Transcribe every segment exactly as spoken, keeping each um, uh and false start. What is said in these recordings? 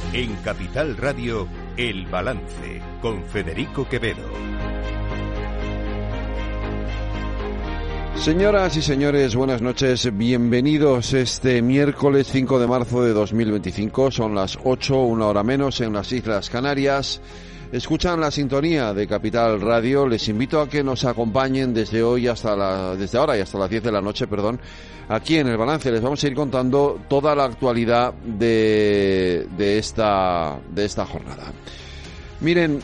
En Capital Radio, El Balance, con Federico Quevedo. Señoras y señores, buenas noches, bienvenidos este miércoles cinco de marzo de dos mil veinticinco, son las ocho, una hora menos en las Islas Canarias. Escuchan la sintonía de Capital Radio. Les invito a que nos acompañen desde hoy hasta la, desde ahora y hasta las diez de la noche, perdón, aquí en El Balance. Les vamos a ir contando toda la actualidad de, de esta, de esta jornada. Miren,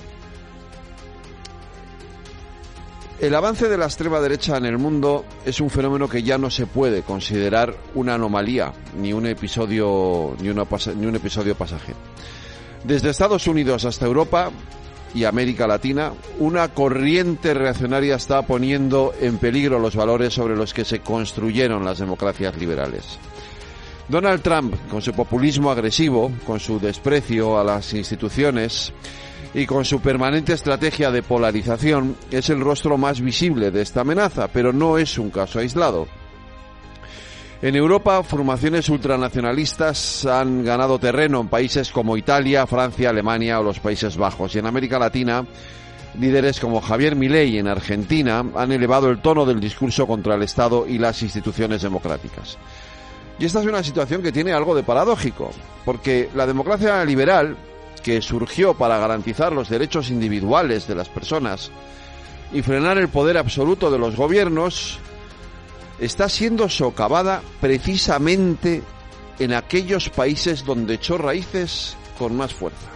el avance de la extrema derecha en el mundo es un fenómeno que ya no se puede considerar una anomalía, ni un episodio, ni, una, ni un episodio pasajero. Desde Estados Unidos hasta Europa y América Latina, una corriente reaccionaria está poniendo en peligro los valores sobre los que se construyeron las democracias liberales. Donald Trump, con su populismo agresivo, con su desprecio a las instituciones y con su permanente estrategia de polarización, es el rostro más visible de esta amenaza, pero no es un caso aislado. En Europa, formaciones ultranacionalistas han ganado terreno en países como Italia, Francia, Alemania o los Países Bajos. Y en América Latina, líderes como Javier Milei en Argentina han elevado el tono del discurso contra el Estado y las instituciones democráticas. Y esta es una situación que tiene algo de paradójico, porque la democracia liberal, que surgió para garantizar los derechos individuales de las personas y frenar el poder absoluto de los gobiernos, está siendo socavada precisamente en aquellos países donde echó raíces con más fuerza.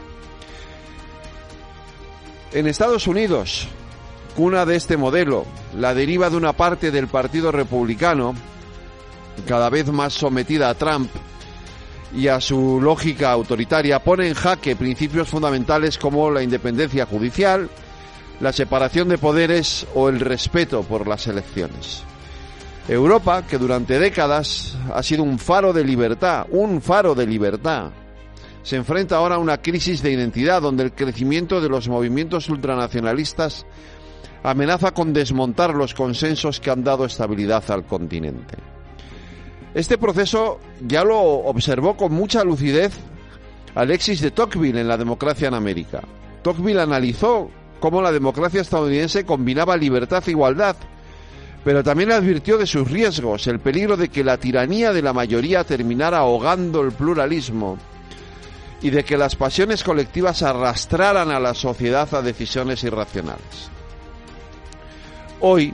En Estados Unidos, cuna de este modelo, la deriva de una parte del Partido Republicano, cada vez más sometida a Trump y a su lógica autoritaria, pone en jaque principios fundamentales como la independencia judicial, la separación de poderes o el respeto por las elecciones. Europa, que durante décadas ha sido un faro de libertad, un faro de libertad, se enfrenta ahora a una crisis de identidad donde el crecimiento de los movimientos ultranacionalistas amenaza con desmontar los consensos que han dado estabilidad al continente. Este proceso ya lo observó con mucha lucidez Alexis de Tocqueville en La democracia en América. Tocqueville analizó cómo la democracia estadounidense combinaba libertad e igualdad, pero también advirtió de sus riesgos, el peligro de que la tiranía de la mayoría terminara ahogando el pluralismo y de que las pasiones colectivas arrastraran a la sociedad a decisiones irracionales. Hoy,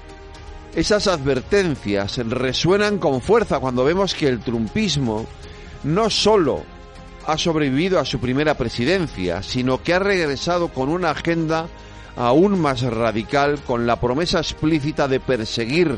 esas advertencias resuenan con fuerza cuando vemos que el trumpismo no solo ha sobrevivido a su primera presidencia, sino que ha regresado con una agenda aún más radical, con la promesa explícita de perseguir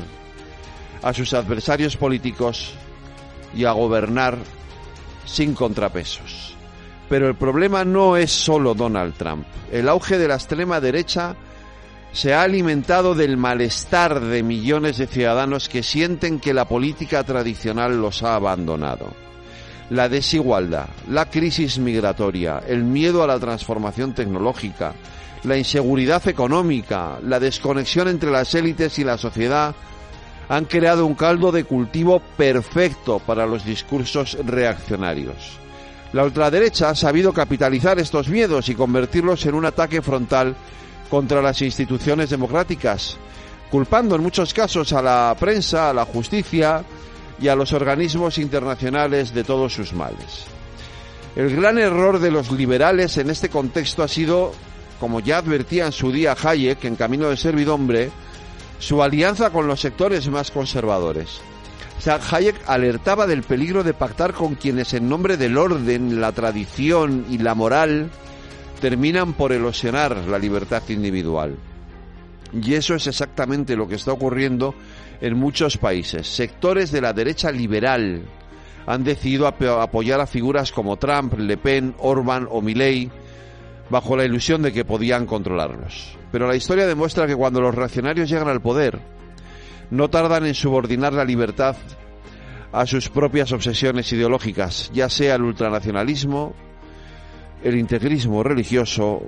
a sus adversarios políticos y a gobernar sin contrapesos. Pero el problema no es solo Donald Trump. El auge de la extrema derecha se ha alimentado del malestar de millones de ciudadanos que sienten que la política tradicional los ha abandonado. La desigualdad, la crisis migratoria, el miedo a la transformación tecnológica, la inseguridad económica, la desconexión entre las élites y la sociedad han creado un caldo de cultivo perfecto para los discursos reaccionarios. La ultraderecha ha sabido capitalizar estos miedos y convertirlos en un ataque frontal contra las instituciones democráticas, culpando en muchos casos a la prensa, a la justicia y a los organismos internacionales de todos sus males. El gran error de los liberales en este contexto ha sido, como ya advertía en su día Hayek en Camino de Servidumbre, su alianza con los sectores más conservadores. O sea, Hayek alertaba del peligro de pactar con quienes en nombre del orden, la tradición y la moral terminan por erosionar la libertad individual. Y eso es exactamente lo que está ocurriendo en muchos países. Sectores de la derecha liberal han decidido ap- apoyar a figuras como Trump, Le Pen, Orbán o Milei, bajo la ilusión de que podían controlarlos. Pero la historia demuestra que cuando los reaccionarios llegan al poder, no tardan en subordinar la libertad a sus propias obsesiones ideológicas, ya sea el ultranacionalismo, el integrismo religioso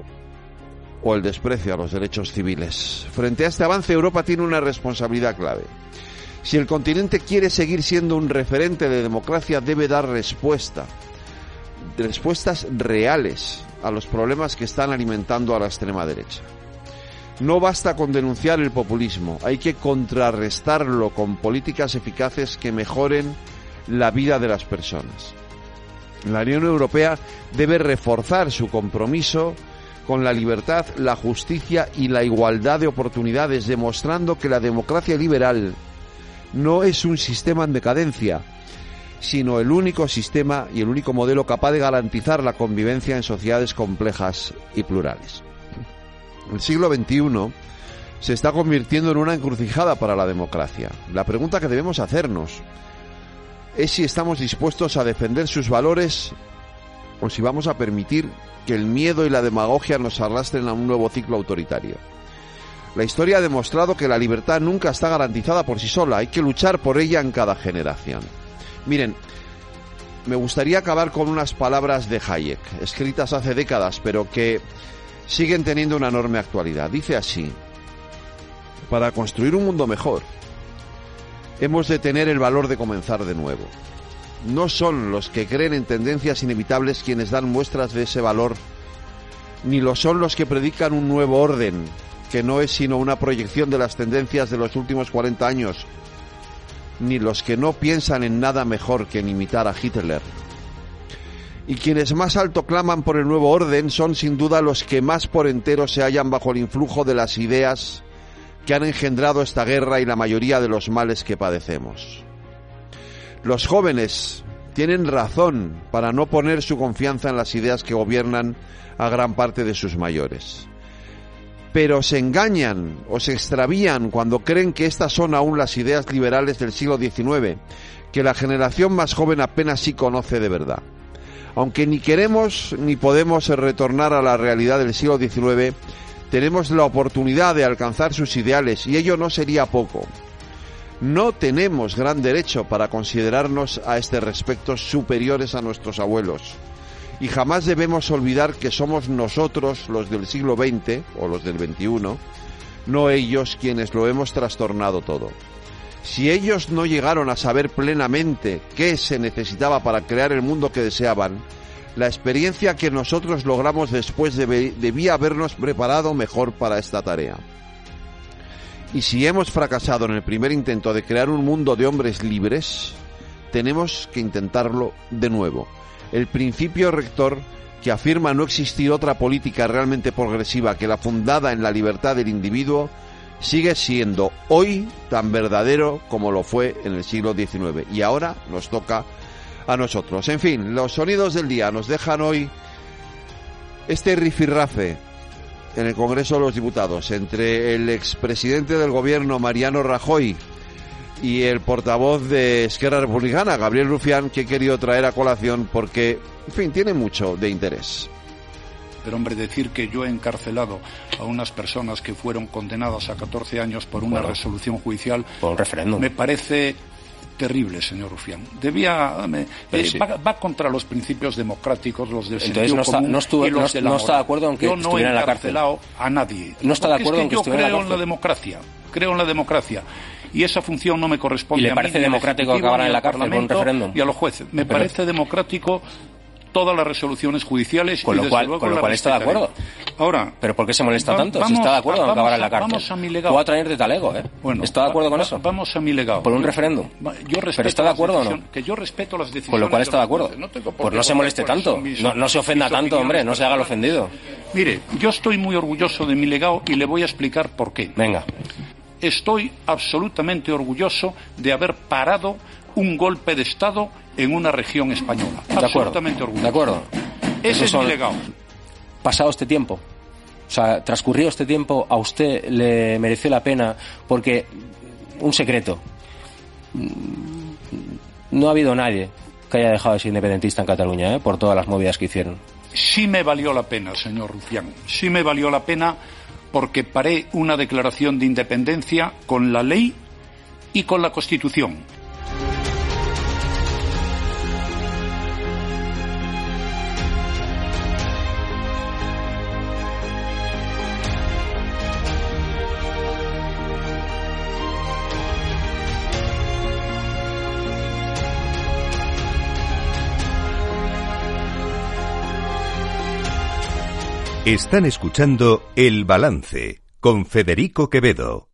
o el desprecio a los derechos civiles. Frente a este avance, Europa tiene una responsabilidad clave. Si el continente quiere seguir siendo un referente de democracia, debe dar respuesta respuestas reales a los problemas que están alimentando a la extrema derecha. No basta con denunciar el populismo, hay que contrarrestarlo con políticas eficaces que mejoren la vida de las personas. La Unión Europea debe reforzar su compromiso con la libertad, la justicia y la igualdad de oportunidades, demostrando que la democracia liberal no es un sistema en decadencia, sino el único sistema y el único modelo capaz de garantizar la convivencia en sociedades complejas y plurales. El siglo veintiuno se está convirtiendo en una encrucijada para la democracia. La pregunta que debemos hacernos es si estamos dispuestos a defender sus valores o si vamos a permitir que el miedo y la demagogia nos arrastren a un nuevo ciclo autoritario. La historia ha demostrado que la libertad nunca está garantizada por sí sola, hay que luchar por ella en cada generación. Miren, me gustaría acabar con unas palabras de Hayek, escritas hace décadas, pero que siguen teniendo una enorme actualidad. Dice así: para construir un mundo mejor, hemos de tener el valor de comenzar de nuevo. No son los que creen en tendencias inevitables quienes dan muestras de ese valor, ni lo son los que predican un nuevo orden, que no es sino una proyección de las tendencias de los últimos cuarenta años, ni los que no piensan en nada mejor que en imitar a Hitler. Y quienes más alto claman por el nuevo orden son sin duda los que más por entero se hallan bajo el influjo de las ideas que han engendrado esta guerra y la mayoría de los males que padecemos. Los jóvenes tienen razón para no poner su confianza en las ideas que gobiernan a gran parte de sus mayores. Pero se engañan o se extravían cuando creen que estas son aún las ideas liberales del siglo diecinueve, que la generación más joven apenas sí conoce de verdad. Aunque ni queremos ni podemos retornar a la realidad del siglo diecinueve, tenemos la oportunidad de alcanzar sus ideales, y ello no sería poco. No tenemos gran derecho para considerarnos a este respecto superiores a nuestros abuelos. Y jamás debemos olvidar que somos nosotros, los del siglo veinte, o los del veintiuno, no ellos quienes lo hemos trastornado todo. Si ellos no llegaron a saber plenamente qué se necesitaba para crear el mundo que deseaban, la experiencia que nosotros logramos después debe, debía habernos preparado mejor para esta tarea. Y si hemos fracasado en el primer intento de crear un mundo de hombres libres, tenemos que intentarlo de nuevo. El principio rector que afirma no existir otra política realmente progresiva que la fundada en la libertad del individuo sigue siendo hoy tan verdadero como lo fue en el siglo diecinueve. Y ahora nos toca a nosotros. En fin, los sonidos del día nos dejan hoy este rifirrafe en el Congreso de los Diputados entre el expresidente del gobierno, Mariano Rajoy, y el portavoz de Esquerra Republicana, Gabriel Rufián, que he querido traer a colación porque, en fin, tiene mucho de interés. Pero, hombre, decir que yo he encarcelado a unas personas que fueron condenadas a catorce años por una bueno, resolución judicial, por un referéndum, me parece terrible, señor Rufián. Debía me, eh, sí. va, va contra los principios democráticos, los del Entonces, sentido no está, común no estuvo, y los no, de la no moral. está de acuerdo en que yo no estuviera en la cárcel. Yo no he encarcelado a nadie. No está de acuerdo es en que, que estuviera en la cárcel. Yo creo en la democracia. Creo en la democracia. Y esa función no me corresponde a mí. ¿Y le parece democrático acabar en la cárcel con un referéndum? Y a los jueces. Me Pero... parece democrático todas las resoluciones judiciales con lo y desde cual, luego con lo cual está de acuerdo. Ahora, pero ¿por qué se molesta va, tanto? Vamos, si está de acuerdo en acabar en la cárcel. Vamos a mi legado. Cuatro años de talego, ¿eh? Bueno, ¿está de acuerdo va, con va, eso? Vamos a mi legado. Por un referéndum. Yo respeto ¿Pero está de acuerdo o no? Que yo respeto las decisiones. Con lo cual está de acuerdo. No pues no se moleste tanto. Mis, no, no se ofenda tanto, hombre. No se haga el ofendido. Mire, yo estoy muy orgulloso de mi legado y le voy a explicar por qué. Venga. Estoy absolutamente orgulloso de haber parado un golpe de Estado en una región española. De absolutamente orgulloso. De acuerdo. Ese es mi legado. Pasado este tiempo, o sea, transcurrido este tiempo, ¿a usted le mereció la pena? Porque, un secreto, no ha habido nadie que haya dejado de ser independentista en Cataluña, ¿eh? Por todas las movidas que hicieron. Sí me valió la pena, señor Rufián. Sí me valió la pena porque paré una declaración de independencia con la ley y con la Constitución. Están escuchando El Balance con Federico Quevedo.